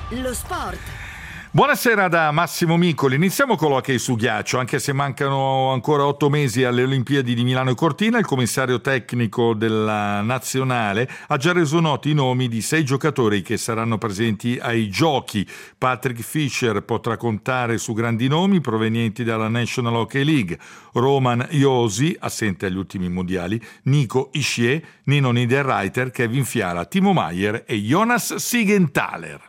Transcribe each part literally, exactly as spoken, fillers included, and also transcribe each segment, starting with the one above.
Lo sport. Buonasera da Massimo Micoli. Iniziamo con l'hockey su ghiaccio. Anche se mancano ancora otto mesi alle Olimpiadi di Milano e Cortina, il commissario tecnico della nazionale ha già reso noti i nomi di sei giocatori che saranno presenti ai giochi. Patrick Fischer potrà contare su grandi nomi provenienti dalla National Hockey League: Roman Josi, assente agli ultimi mondiali, Nico Hischier, Nino Niederreiter, Kevin Fiala, Timo Maier e Jonas Siegenthaler.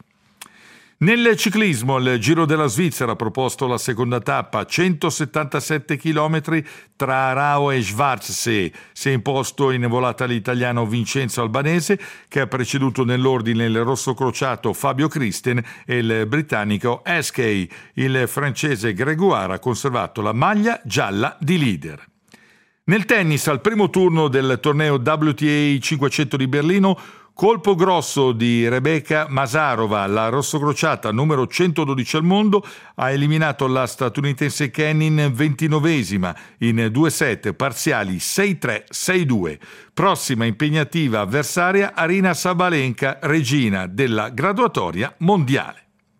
Nel ciclismo, il Giro della Svizzera ha proposto la seconda tappa, centosettantasette chilometri tra Arao e Schwarzsee. Si è imposto in volata l'italiano Vincenzo Albanese, che ha preceduto nell'ordine il rossocrociato Fabio Christen e il britannico Eskay. Il francese Gregoire ha conservato la maglia gialla di leader. Nel tennis, al primo turno del torneo W T A cinquecento di Berlino, colpo grosso di Rebecca Masarova, la rossocrociata numero centododici al mondo, ha eliminato la statunitense Kenin ventinovesima in due set parziali sei tre sei due. Prossima impegnativa avversaria Arina Sabalenka, regina della graduatoria mondiale.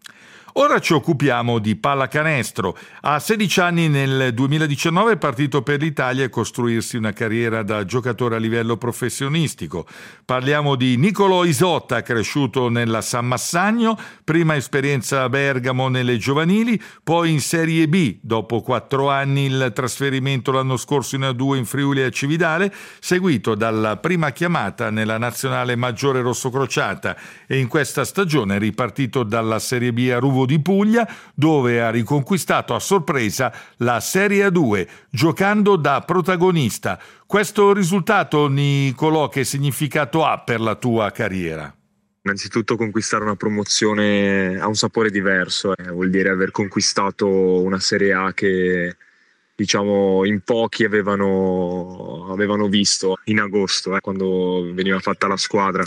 Ora ci occupiamo di pallacanestro. A sedici anni, nel duemiladiciannove, è partito per l'Italia e costruirsi una carriera da giocatore a livello professionistico. Parliamo di Nicolò Isotta, cresciuto nella San Massagno, prima esperienza a Bergamo nelle giovanili, poi in Serie B, dopo quattro anni il trasferimento l'anno scorso in A due in Friuli e Cividale, seguito dalla prima chiamata nella nazionale maggiore rossocrociata, e in questa stagione è ripartito dalla Serie B a Ruvo di Puglia, dove ha riconquistato a sorpresa la Serie A due, giocando da protagonista. Questo risultato, Nicolò, che significato ha per la tua carriera? Innanzitutto, conquistare una promozione ha un sapore diverso, eh. vuol dire aver conquistato una Serie A che, diciamo, in pochi avevano, avevano visto in agosto, eh, quando veniva fatta la squadra.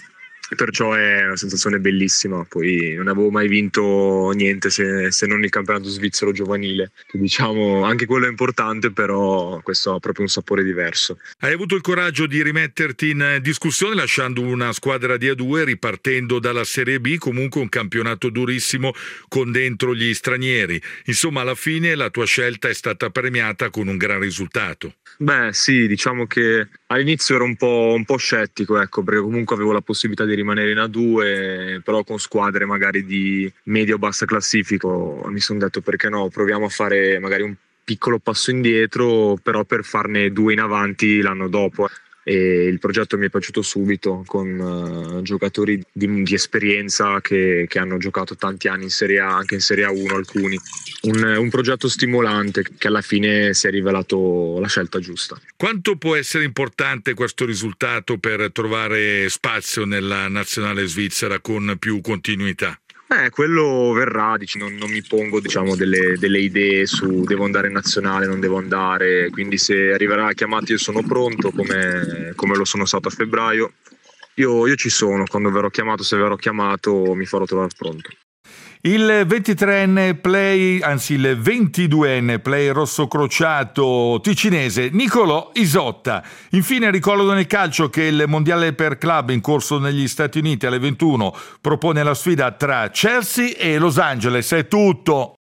Perciò è una sensazione bellissima. Poi non avevo mai vinto niente se, se non il campionato svizzero giovanile, che, diciamo, anche quello è importante, però questo ha proprio un sapore diverso. Hai avuto il coraggio di rimetterti in discussione lasciando una squadra di A due, ripartendo dalla Serie B, comunque un campionato durissimo con dentro gli stranieri. Insomma, alla fine la tua scelta è stata premiata con un gran risultato. Beh sì, diciamo che all'inizio ero un po', un po' scettico, ecco, perché comunque avevo la possibilità di rimanere in A due, però con squadre magari di media o bassa classifica. Mi sono detto, perché no, proviamo a fare magari un piccolo passo indietro, però per farne due in avanti l'anno dopo. E il progetto mi è piaciuto subito, con uh, giocatori di, di esperienza che, che hanno giocato tanti anni in Serie A, anche in Serie A uno alcuni. Un, un progetto stimolante che alla fine si è rivelato la scelta giusta. Quanto può essere importante questo risultato per trovare spazio nella nazionale svizzera con più continuità? Eh, quello verrà, non, non mi pongo, diciamo, delle, delle idee su devo andare in nazionale, non devo andare, quindi se arriverà la chiamata io sono pronto, come, come lo sono stato a febbraio. Io, io ci sono, quando verrò chiamato, se verrò chiamato mi farò trovare pronto. Il ventitreenne play, anzi il ventiduenne play rossocrociato ticinese Nicolò Isotta. Infine ricordo nel calcio che il mondiale per club in corso negli Stati Uniti alle ventuno propone la sfida tra Chelsea e Los Angeles. È tutto.